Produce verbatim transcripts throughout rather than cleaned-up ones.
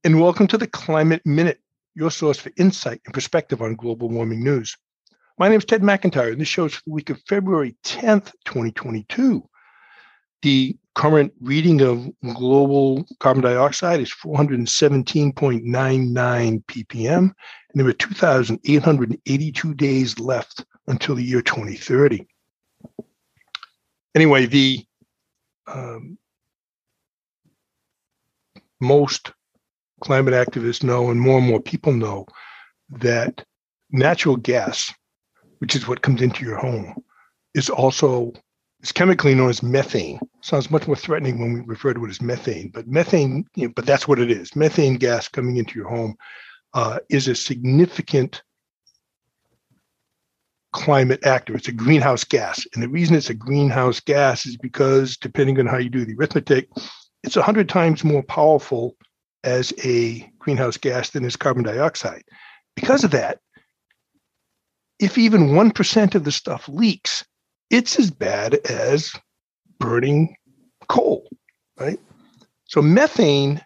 and welcome to the Climate Minute, your source for insight and perspective on global warming news. My name is Ted McIntyre, and this show is for the week of February tenth, twenty twenty-two. The current reading of global carbon dioxide is four hundred seventeen point nine nine ppm, and there are two thousand eight hundred eighty-two days left until the year twenty thirty. Anyway, the um, most climate activists know, and more and more people know, that natural gas, which is what comes into your home, is also it's chemically known as methane. Sounds much more threatening when we refer to it as methane, but methane, you know, but that's what it is. Methane gas coming into your home uh, is a significant climate actor. It's a greenhouse gas. And the reason it's a greenhouse gas is because, depending on how you do the arithmetic, it's one hundred times more powerful as a greenhouse gas than is carbon dioxide. Because of that, if even one percent of the stuff leaks, it's as bad as burning coal, right? So methane,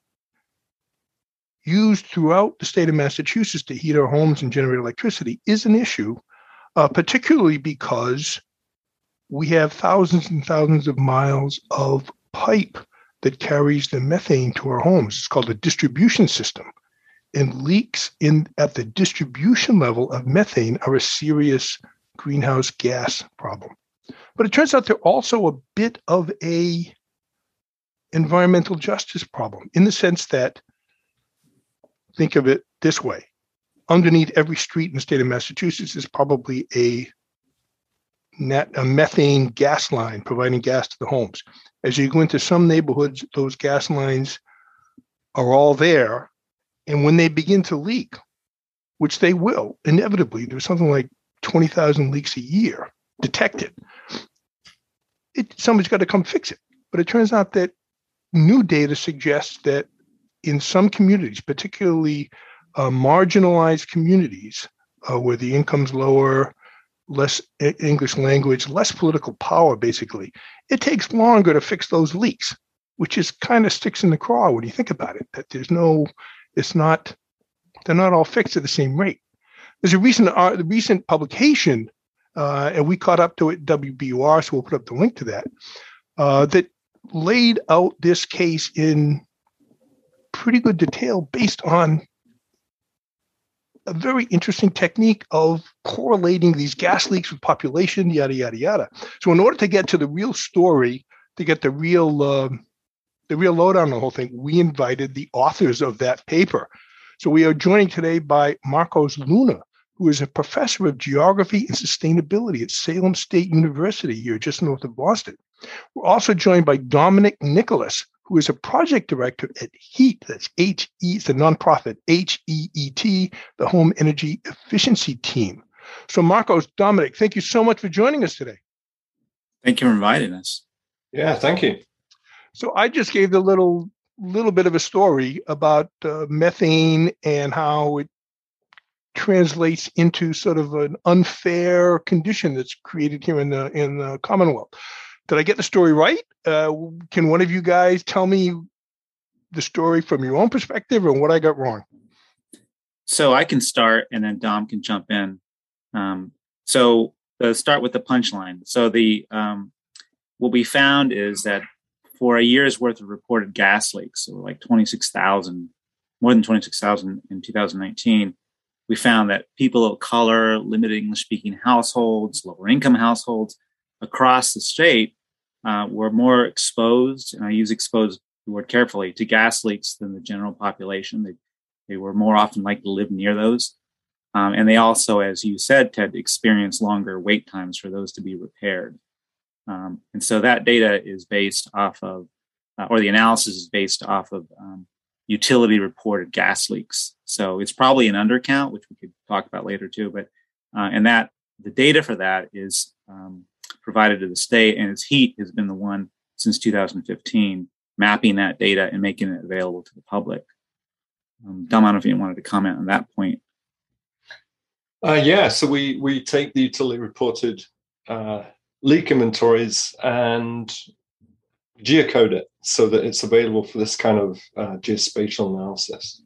used throughout the state of Massachusetts to heat our homes and generate electricity, is an issue, uh, particularly because we have thousands and thousands of miles of pipe that carries the methane to our homes. It's called a distribution system. And leaks in at the distribution level of methane are a serious greenhouse gas problem. But it turns out they're also a bit of a environmental justice problem, in the sense that, think of it this way. Underneath every street in the state of Massachusetts is probably a, net, a methane gas line providing gas to the homes. As you go into some neighborhoods, those gas lines are all there. And when they begin to leak, which they will, inevitably, there's something like twenty thousand leaks a year detected. It, somebody's got to come fix it. But it turns out that new data suggests that in some communities, particularly uh, marginalized communities uh, where the income's lower, less English language, less political power, basically, it takes longer to fix those leaks, which is kind of sticks in the craw when you think about it, that there's no, it's not, they're not all fixed at the same rate. There's a recent uh, recent publication, uh, and we caught up to it at W B U R, so we'll put up the link to that, uh, that laid out this case in pretty good detail based on a very interesting technique of correlating these gas leaks with population, yada, yada, yada. So in order to get to the real story, to get the real uh, the real lowdown on the whole thing, we invited the authors of that paper. So we are joined today by Marcos Luna, who is a professor of geography and sustainability at Salem State University here just north of Boston. We're also joined by Dominic Nicholas, who is a project director at HEAT, that's H E, it's a nonprofit, H E E T, the Home Energy Efficiency Team. So Marcos, Dominic, thank you so much for joining us today. Thank you for inviting us. Yeah, thank you. So I just gave the little little bit of a story about uh, methane and how it translates into sort of an unfair condition that's created here in the in the Commonwealth. Did I get the story right? Uh, can one of you guys tell me the story from your own perspective and what I got wrong? So I can start, and then Dom can jump in. Um, so uh, start with the punchline. So the um, what we found is that for a year's worth of reported gas leaks, so like twenty-six thousand, more than twenty-six thousand in two thousand nineteen, we found that people of color, limited English-speaking households, lower-income households across the state uh, were more exposed, and I use exposed the word carefully, to gas leaks than the general population. They, they were more often likely to live near those. Um, and they also, as you said, Ted, experienced longer wait times for those to be repaired. Um, and so that data is based off of, uh, or the analysis is based off of um, utility reported gas leaks. So it's probably an undercount, which we could talk about later too. But uh, and that the data for that is um, provided to the state, and its HEAT has been the one since two thousand fifteen mapping that data and making it available to the public. Um, Dom, I don't know if you wanted to comment on that point. Uh, yeah, so we we take the utility reported uh, leak inventories and geocode it so that it's available for this kind of uh, geospatial analysis.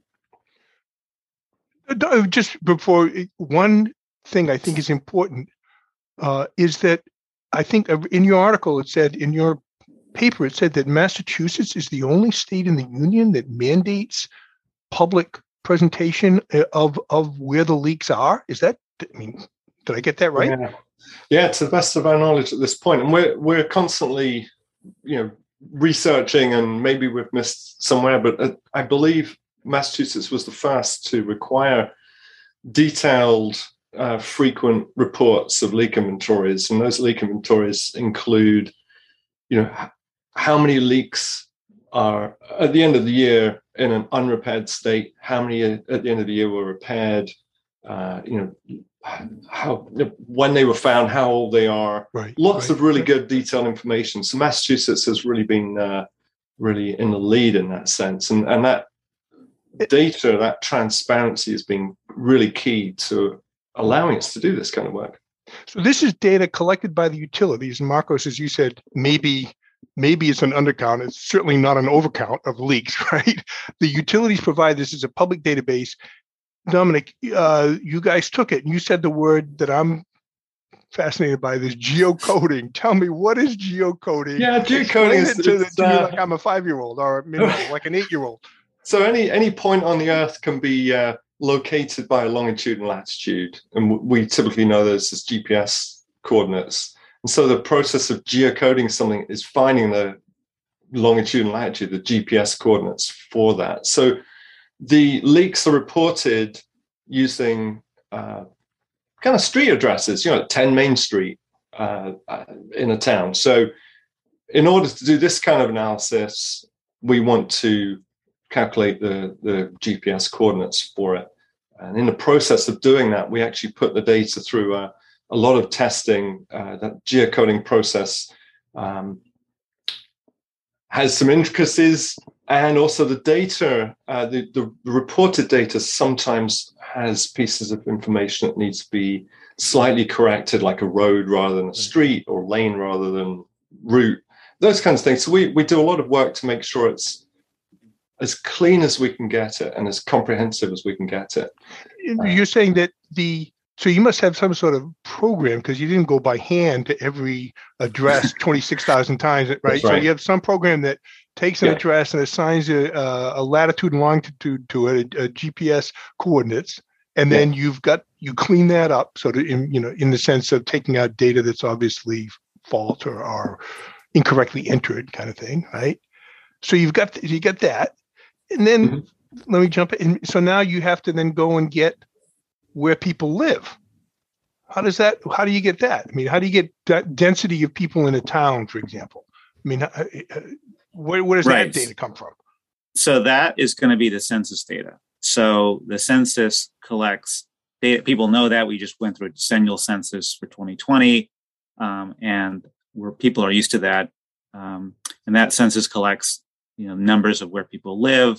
Just before, one thing I think is important uh, is that I think in your article, it said, in your paper, it said that Massachusetts is the only state in the union that mandates public presentation of, of where the leaks are. Is that, I mean, did I get that right? Yeah. Yeah, to the best of our knowledge at this point. And we're, we're constantly, you know, researching, and maybe we've missed somewhere, but uh, I believe Massachusetts was the first to require detailed, uh, frequent reports of leak inventories. And those leak inventories include, you know, how many leaks are at the end of the year in an unrepaired state, how many at the end of the year were repaired, uh, you know, how, when they were found, how old they are, right, lots right, of really right. good detailed information. So Massachusetts has really been uh, really in the lead in that sense. And, and that data, that transparency has been really key to allowing us to do this kind of work. So this is data collected by the utilities. And Marcos, as you said, maybe maybe it's an undercount. It's certainly not an overcount of leaks, right? The utilities provide this as a public database. Dominic, uh, you guys took it and you said the word that I'm fascinated by, this geocoding. Tell me, what is geocoding? Yeah, geocoding is it to, it's, to me uh, like I'm a five-year-old or maybe like an eight-year-old. So any any point on the Earth can be uh, located by a longitude and latitude, and we typically know those as G P S coordinates. And so the process of geocoding something is finding the longitude and latitude, the G P S coordinates for that. So the leaks are reported using uh, kind of street addresses, you know, ten Main Street uh, in a town. So in order to do this kind of analysis, we want to calculate the, the G P S coordinates for it. And in the process of doing that, we actually put the data through a, a lot of testing. Uh, that geocoding process um, has some intricacies, and also the data, uh, the, the reported data sometimes has pieces of information that needs to be slightly corrected, like a road rather than a street, or lane rather than route, those kinds of things. So we, we do a lot of work to make sure it's as clean as we can get it and as comprehensive as we can get it. You're saying that the, so you must have some sort of program, because you didn't go by hand to every address twenty-six thousand times, right? right? So you have some program that takes an yeah. address and assigns a, a latitude and longitude to it, a, a G P S coordinates, and then yeah. you've got, you clean that up so that, in, you know, in the sense of taking out data that's obviously false or, or incorrectly entered, kind of thing, right? So you've got, you get that. And then mm-hmm. let me jump in. So now you have to then go and get where people live. How does that, how do you get that? I mean, how do you get that density of people in a town, for example? I mean, uh, uh, where, where does right. that data come from? So that is going to be the census data. So the census collects data. People know that. We just went through a decennial census for twenty twenty, um, and where people are used to that. Um, and that census collects, you know, numbers of where people live,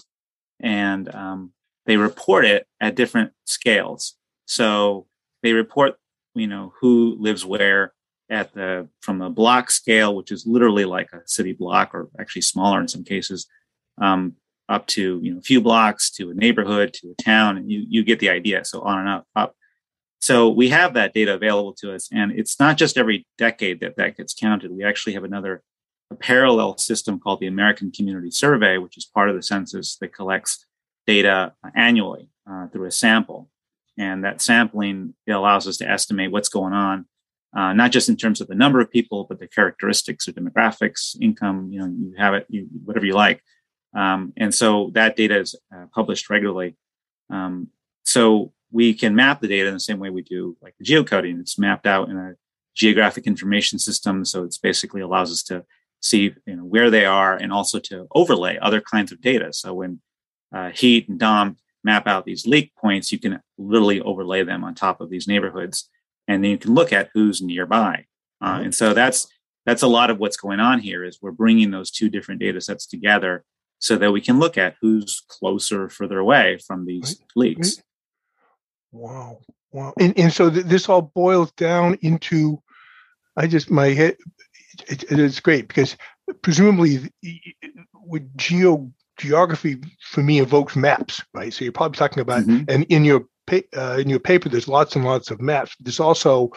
and um, they report it at different scales. So they report, you know, who lives where at the, from a block scale, which is literally like a city block, or actually smaller in some cases, um, up to, you know, a few blocks, to a neighborhood, to a town, and you, you get the idea. So on and up, up. So we have that data available to us, and it's not just every decade that that gets counted. We actually have another a parallel system called the American Community Survey, which is part of the census that collects data annually uh, through a sample. And that sampling, it allows us to estimate what's going on, uh, not just in terms of the number of people, but the characteristics or demographics, income, you know, you have it, you, whatever you like. Um, and so that data is uh, published regularly. Um, so we can map the data in the same way we do like the geocoding. It's mapped out in a geographic information system. So it's basically allows us to see, you know, where they are, and also to overlay other kinds of data. So when uh, Heat and Dom map out these leak points, you can literally overlay them on top of these neighborhoods, and then you can look at who's nearby. Uh, mm-hmm. And so that's that's a lot of what's going on here. Is we're bringing those two different data sets together so that we can look at who's closer or further away from these right. leaks. Wow, wow! And and so th- this all boils down into, I just my head. It, it is great because presumably with geo geography for me evokes maps, right? So you're probably talking about, mm-hmm. and in your uh, in your paper, there's lots and lots of maps. There's also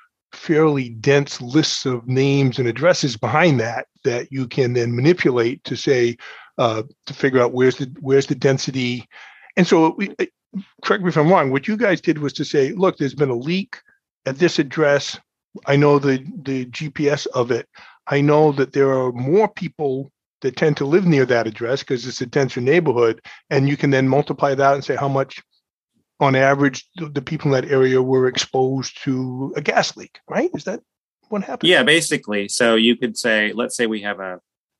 fairly dense lists of names and addresses behind that that you can then manipulate to say uh, to figure out where's the where's the density. And so, we, correct me if I'm wrong. What you guys did was to say, look, there's been a leak at this address. I know the the G P S of it. I know that there are more people that tend to live near that address because it's a denser neighborhood, and you can then multiply that and say how much, on average, the, the people in that area were exposed to a gas leak. Right? Is that what happened? Yeah, basically. So you could say, let's say we have a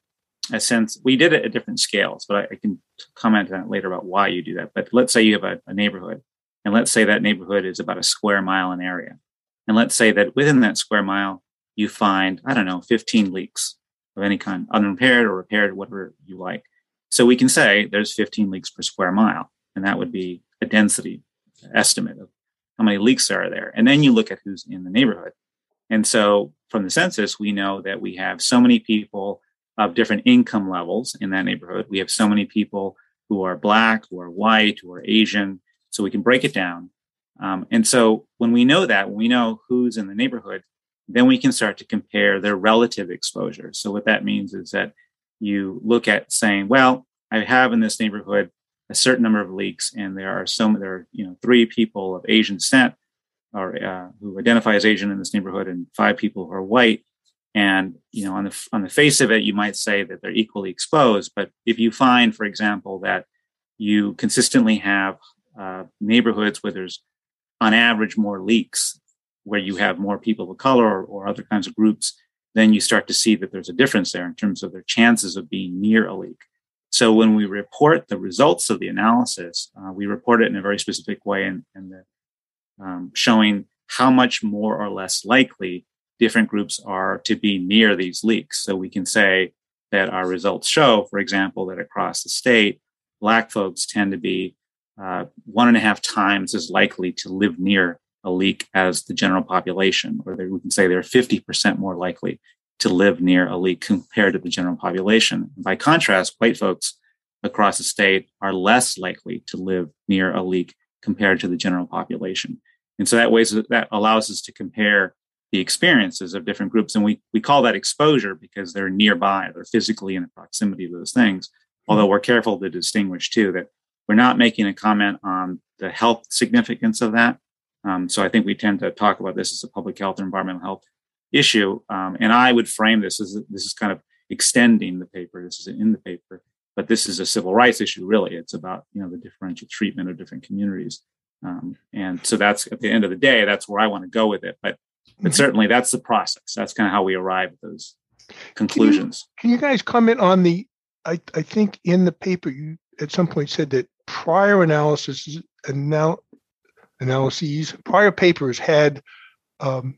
a sense. We did it at different scales, but I, I can comment on it later about why you do that. But let's say you have a, a neighborhood, and let's say that neighborhood is about a square mile in area, and let's say that within that square mile you find, I don't know, fifteen leaks of any kind, unrepaired or repaired, whatever you like. So we can say there's fifteen leaks per square mile, and that would be a density estimate of how many leaks are there. And then you look at who's in the neighborhood. And so from the census, we know that we have so many people of different income levels in that neighborhood. We have so many people who are Black, who are white, who are Asian. So we can break it down. Um, and so when we know that, when we know who's in the neighborhood, then we can start to compare their relative exposure. So what that means is that you look at saying, well, I have in this neighborhood a certain number of leaks, and there are some, there are, you know, three people of Asian descent or uh, who identify as Asian in this neighborhood, and five people who are white. And, you know, on the on the face of it, you might say that they're equally exposed. But if you find, for example, that you consistently have uh, neighborhoods where there's on average more leaks, where you have more people of color or, or other kinds of groups, then you start to see that there's a difference there in terms of their chances of being near a leak. So when we report the results of the analysis, uh, we report it in a very specific way, and, and the, um, showing how much more or less likely different groups are to be near these leaks. So we can say that our results show, for example, that across the state, Black folks tend to be uh, one and a half times as likely to live near a leak as the general population, or they, we can say they're fifty percent more likely to live near a leak compared to the general population. By contrast, white folks across the state are less likely to live near a leak compared to the general population. And so that ways that allows us to compare the experiences of different groups. And we, we call that exposure because they're nearby, they're physically in proximity to those things. Although we're careful to distinguish too, that we're not making a comment on the health significance of that. Um, so I think we tend to talk about this as a public health or environmental health issue. Um, and I would frame this as, this is kind of extending the paper. This is in the paper, but this is a civil rights issue, really. It's about, you know, the differential treatment of different communities. Um, and so that's, at the end of the day, that's where I want to go with it. But, but certainly that's the process. That's kind of how we arrive at those conclusions. Can you, can you guys comment on the, I, I think in the paper, you at some point said that prior analysis, anal- analyses, prior papers had um,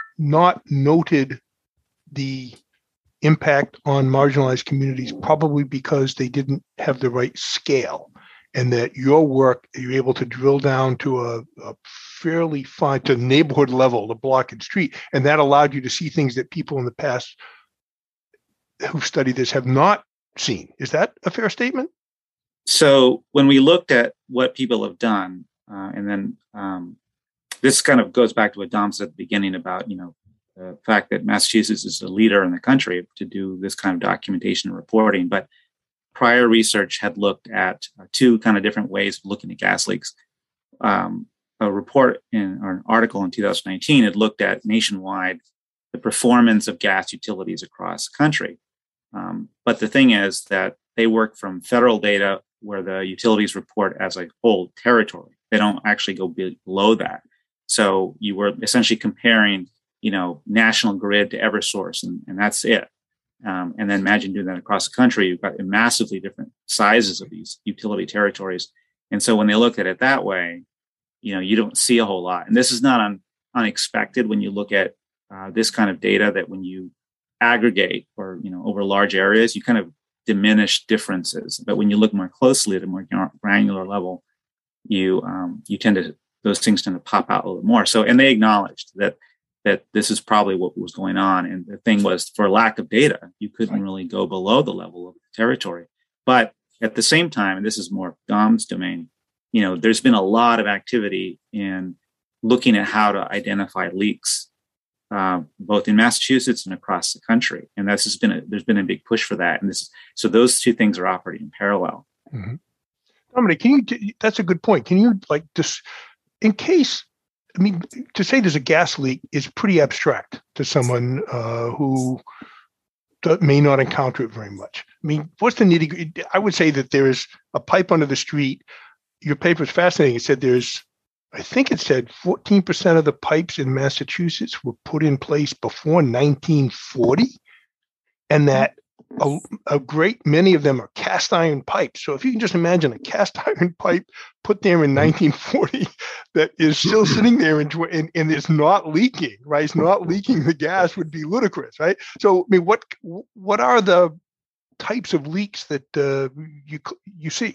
not noted the impact on marginalized communities, probably because they didn't have the right scale, and that your work, you're able to drill down to a, a fairly fine, to neighborhood level, the block and street, and that allowed you to see things that people in the past who've studied this have not seen. Is that a fair statement? So when we looked at what people have done, uh, and then um, this kind of goes back to what Dom said at the beginning about, you know, the fact that Massachusetts is a leader in the country to do this kind of documentation and reporting. But prior research had looked at uh, two kind of different ways of looking at gas leaks. Um, a report in, or an article in two thousand nineteen had looked at nationwide the performance of gas utilities across the country. Um, but the thing is that they work from federal data where the utilities report as a whole territory. They don't actually go below that. So you were essentially comparing, you know, National Grid to Eversource, and, and that's it. Um, and then imagine doing that across the country. You've got massively different sizes of these utility territories. And so when they look at it that way, you know, you don't see a whole lot. And this is not un- unexpected when you look at uh, this kind of data, that when you aggregate or, you know, over large areas, you kind of diminish differences. But when you look more closely at a more granular level, you um, you tend to, those things tend to pop out a little more. So, and they acknowledged that that this is probably what was going on. And the thing was, for lack of data, you couldn't really go below the level of the territory. But at the same time, and this is more Dom's domain, you know, there's been a lot of activity in looking at how to identify leaks, uh, both in Massachusetts and across the country. And that's just been a, there's been a big push for that. And this is, so those two things are operating in parallel. Mm-hmm. Dominic, can you, that's a good point. Can you like just, in case, I mean, to say there's a gas leak is pretty abstract to someone uh, who may not encounter it very much. I mean, what's the nitty-gritty? I would say that there is a pipe under the street. Your paper is fascinating. It said there's, I think it said fourteen percent of the pipes in Massachusetts were put in place before nineteen forty, and that a, a great many of them are cast iron pipes. So if you can just imagine a cast iron pipe put there in nineteen forty that is still sitting there and, and, and is not leaking, right? It's not leaking the gas would be ludicrous, right? So, I mean, what what are the types of leaks that uh, you you see?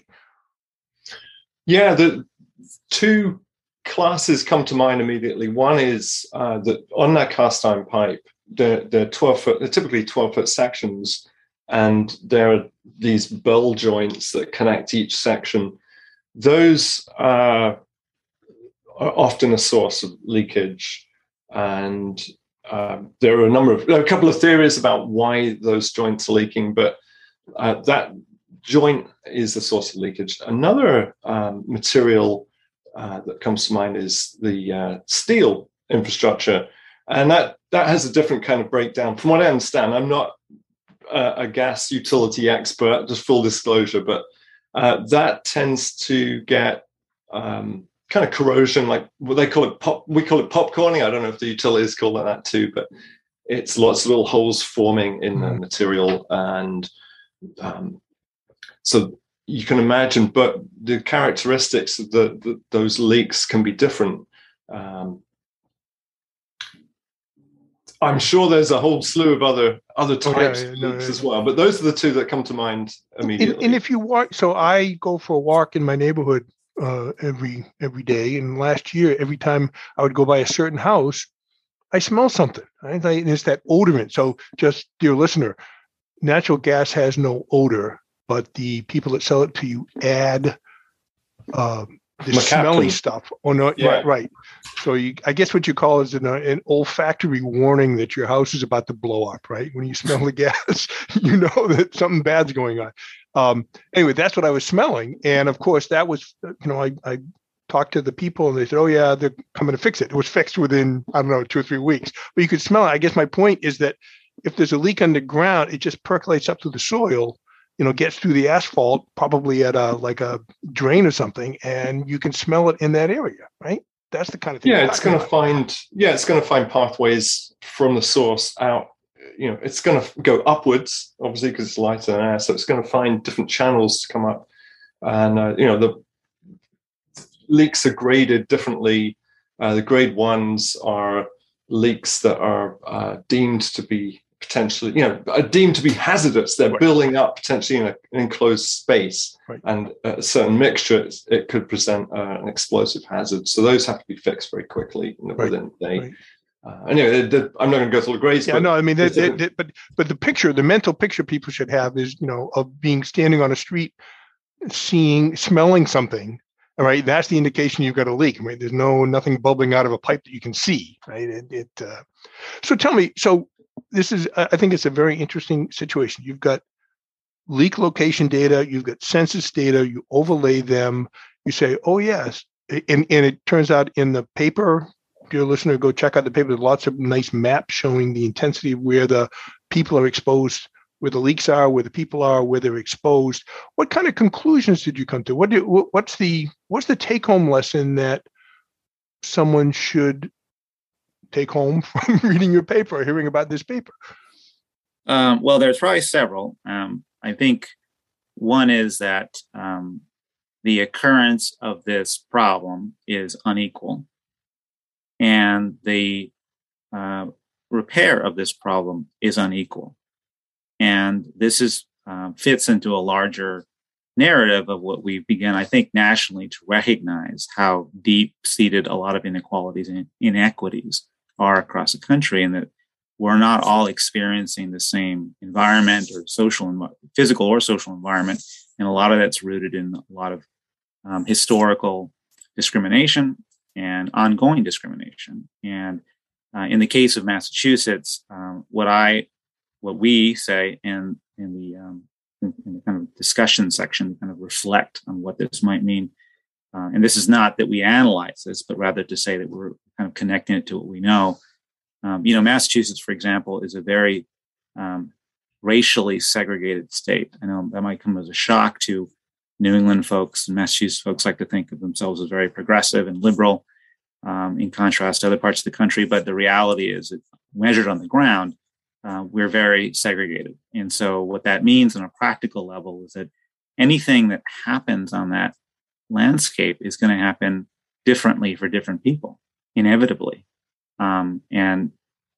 Yeah, the two classes come to mind immediately. One is uh, that on that cast iron pipe, they're, they're twelve foot, they're typically twelve foot sections, and there are these bell joints that connect each section. Those uh, are often a source of leakage, and uh, there are a number of there are a couple of theories about why those joints are leaking, but uh, that joint is the source of leakage. Another um, material uh, that comes to mind is the uh, steel infrastructure, and that that has a different kind of breakdown. From what I understand, I'm not uh, a gas utility expert, just full disclosure, but uh, that tends to get um, kind of corrosion, like what they call it pop. We call it popcorning. I don't know if the utilities call it that too, but it's lots of little holes forming in the material, and um, so you can imagine, but the characteristics of the, the those leaks can be different. Um, I'm sure there's a whole slew of other other types oh, yeah, of no, leaks no, as well, but those are the two that come to mind immediately. And, and if you walk, so I go for a walk in my neighborhood uh, every every day, and last year, every time I would go by a certain house, I smell something. Right? And it's that odorant. So, just dear listener, natural gas has no odor, but the people that sell it to you add uh, this smelly stuff. Oh no, yeah. right, right. So you, I guess what you call is an, uh, an olfactory warning that your house is about to blow up. Right, when you smell the gas, you know that something bad's going on. Um, anyway, that's what I was smelling, and of course, that was you know I, I talked to the people, and they said, "Oh yeah, they're coming to fix it." It was fixed within I don't know two or three weeks, but you could smell it. I guess my point is that if there's a leak underground, it just percolates up through the soil. You know, gets through the asphalt, probably at a like a drain or something, and you can smell it in that area, right? That's the kind of thing. Yeah, it's going to find. Yeah, it's going to find pathways from the source out. You know, it's going to go upwards, obviously, because it's lighter than air, so it's going to find different channels to come up. And uh, you know, the leaks are graded differently. Uh, the grade ones are leaks that are uh, deemed to be potentially, you know, are deemed to be hazardous. They're right. building up potentially in a, an enclosed space, right. and a certain mixture, it could present uh, an explosive hazard. So those have to be fixed very quickly, you know, right. within a day. Right. Uh, anyway, the, the, I'm not going to go through the grades. Yeah, but no, I mean, they, they, they, but but the picture, the mental picture people should have is, you know, of being standing on a street, seeing, smelling something. All right, that's the indication you've got a leak. Right, there's no nothing bubbling out of a pipe that you can see. Right, it. it uh, so tell me, so. This is, I think it's a very interesting situation. You've got leak location data, you've got census data, you overlay them, you say, oh, yes. And, and it turns out in the paper, dear listener, go check out the paper. There's lots of nice maps showing the intensity of where the people are exposed, where the leaks are, where the people are, where they're exposed. What kind of conclusions did you come to? What do, what's the what's the take-home lesson that someone should take home from reading your paper or hearing about this paper? Um, well, there's probably several. Um, I think one is that um, the occurrence of this problem is unequal, and the uh, repair of this problem is unequal. And this is uh, fits into a larger narrative of what we began, I think, nationally to recognize how deep-seated a lot of inequalities and inequities are across the country, and that we're not all experiencing the same environment or social, physical or social environment. And a lot of that's rooted in a lot of um, historical discrimination and ongoing discrimination. And uh, in the case of Massachusetts, um, what I, what we say in in the um, in, in the kind of discussion section, kind of reflect on what this might mean. Uh, and this is not that we analyze this, but rather to say that we're kind of connecting it to what we know. Um, you know, Massachusetts, for example, is a very um, racially segregated state. I know that might come as a shock to New England folks. And Massachusetts folks like to think of themselves as very progressive and liberal, um, in contrast to other parts of the country. But the reality is, that measured on the ground, uh, we're very segregated. And so what that means on a practical level is that anything that happens on that landscape is going to happen differently for different people, inevitably. Um, and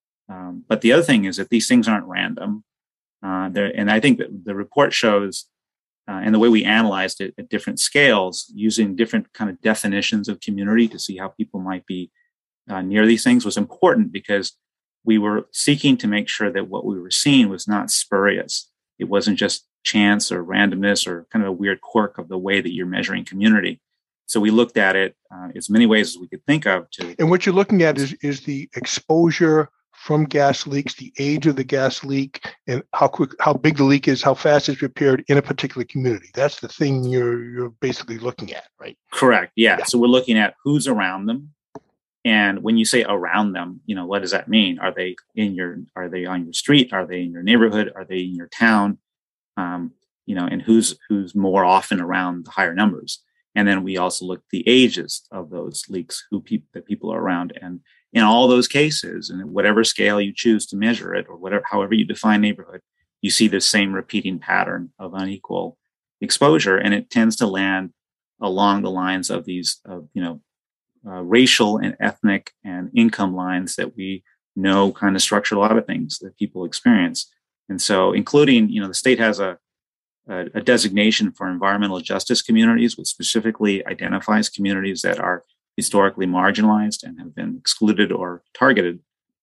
um, but the other thing is that these things aren't random. Uh, and I think that the report shows, uh, and the way we analyzed it at different scales, using different kind of definitions of community to see how people might be uh, near these things, was important, because we were seeking to make sure that what we were seeing was not spurious. It wasn't just chance or randomness or kind of a weird quirk of the way that you're measuring community. So we looked at it uh, as many ways as we could think of. To and what you're looking at is is the exposure from gas leaks, the age of the gas leak, and how quick, how big the leak is, how fast it's repaired in a particular community. That's the thing you're you're basically looking at, right? Correct. Yeah. yeah. So we're looking at who's around them, and when you say around them, you know, what does that mean? Are they in your? Are they on your street? Are they in your neighborhood? Are they in your town? Um, you know, and who's who's more often around the higher numbers. And then we also look at the ages of those leaks, who pe- that people are around. And in all those cases, and whatever scale you choose to measure it, or whatever, however you define neighborhood, you see the same repeating pattern of unequal exposure. And it tends to land along the lines of these, uh, you know, uh, racial and ethnic and income lines that we know kind of structure a lot of things that people experience. And so, including, you know, the state has a a designation for environmental justice communities, which specifically identifies communities that are historically marginalized and have been excluded or targeted.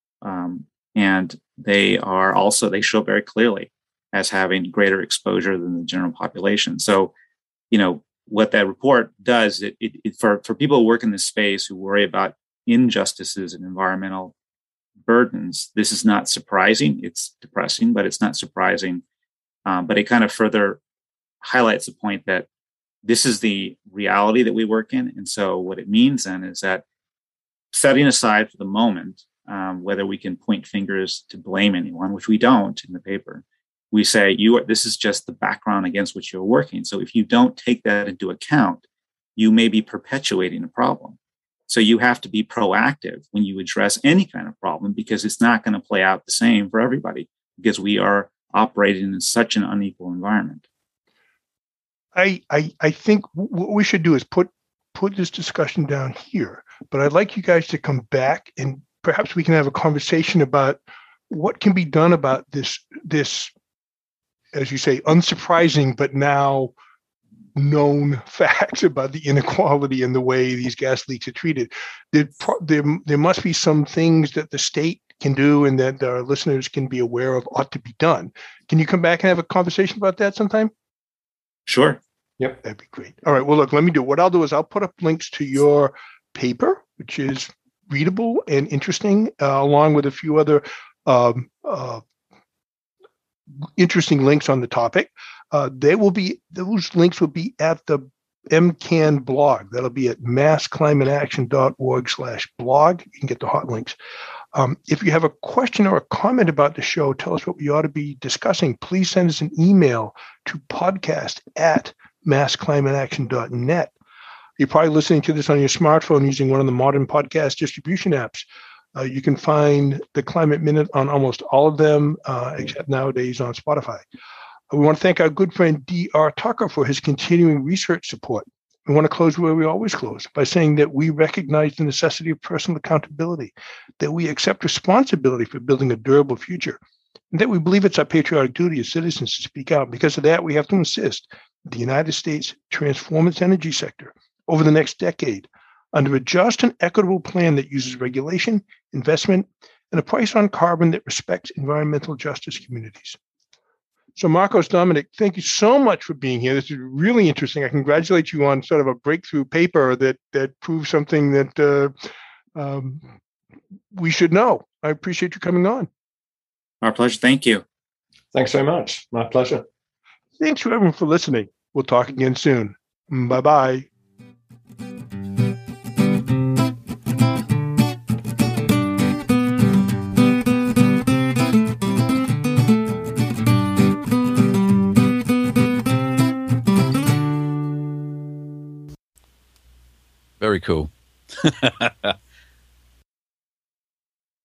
Um, and they are also, they show very clearly as having greater exposure than the general population. So, you know, what that report does, it, it, it for, for people who work in this space, who worry about injustices and environmental burdens, this is not surprising. It's depressing, but it's not surprising. Um, but it kind of further highlights the point that this is the reality that we work in. And so what it means then is that, setting aside for the moment um, whether we can point fingers to blame anyone, which we don't in the paper, we say, you are, this is just the background against which you're working. So if you don't take that into account, you may be perpetuating a problem. So you have to be proactive when you address any kind of problem, because it's not going to play out the same for everybody, because we are operating in such an unequal environment. I, I I think what we should do is put put this discussion down here, but I'd like you guys to come back and perhaps we can have a conversation about what can be done about this, this, as you say, unsurprising, but now known facts about the inequality and the way these gas leaks are treated. There, there, there must be some things that the state can do and that our listeners can be aware of ought to be done. Can you come back and have a conversation about that sometime? Sure. Yep. That'd be great. All right. Well, look, let me do what I'll do is I'll put up links to your paper, which is readable and interesting, uh, along with a few other um, uh, interesting links on the topic. Uh, they will be, those links will be at the M C A N blog. That'll be at massclimateaction.org slash blog. You can get the hot links. Um, if you have a question or a comment about the show, tell us what we ought to be discussing. Please send us an email to podcast at massclimateaction dot net. You're probably listening to this on your smartphone using one of the modern podcast distribution apps. Uh, you can find the Climate Minute on almost all of them, uh, except nowadays on Spotify. We want to thank our good friend D R Tucker for his continuing research support. We want to close where we always close, by saying that we recognize the necessity of personal accountability, that we accept responsibility for building a durable future, and that we believe it's our patriotic duty as citizens to speak out. Because of that, we have to insist that the United States transform its energy sector over the next decade under a just and equitable plan that uses regulation, investment, and a price on carbon that respects environmental justice communities. So Marcos, Dominic, thank you so much for being here. This is really interesting. I congratulate you on sort of a breakthrough paper that that proves something that uh, um, we should know. I appreciate you coming on. Our pleasure. Thank you. Thanks very much. My pleasure. Thanks to everyone for listening. We'll talk again soon. Bye-bye. Very cool.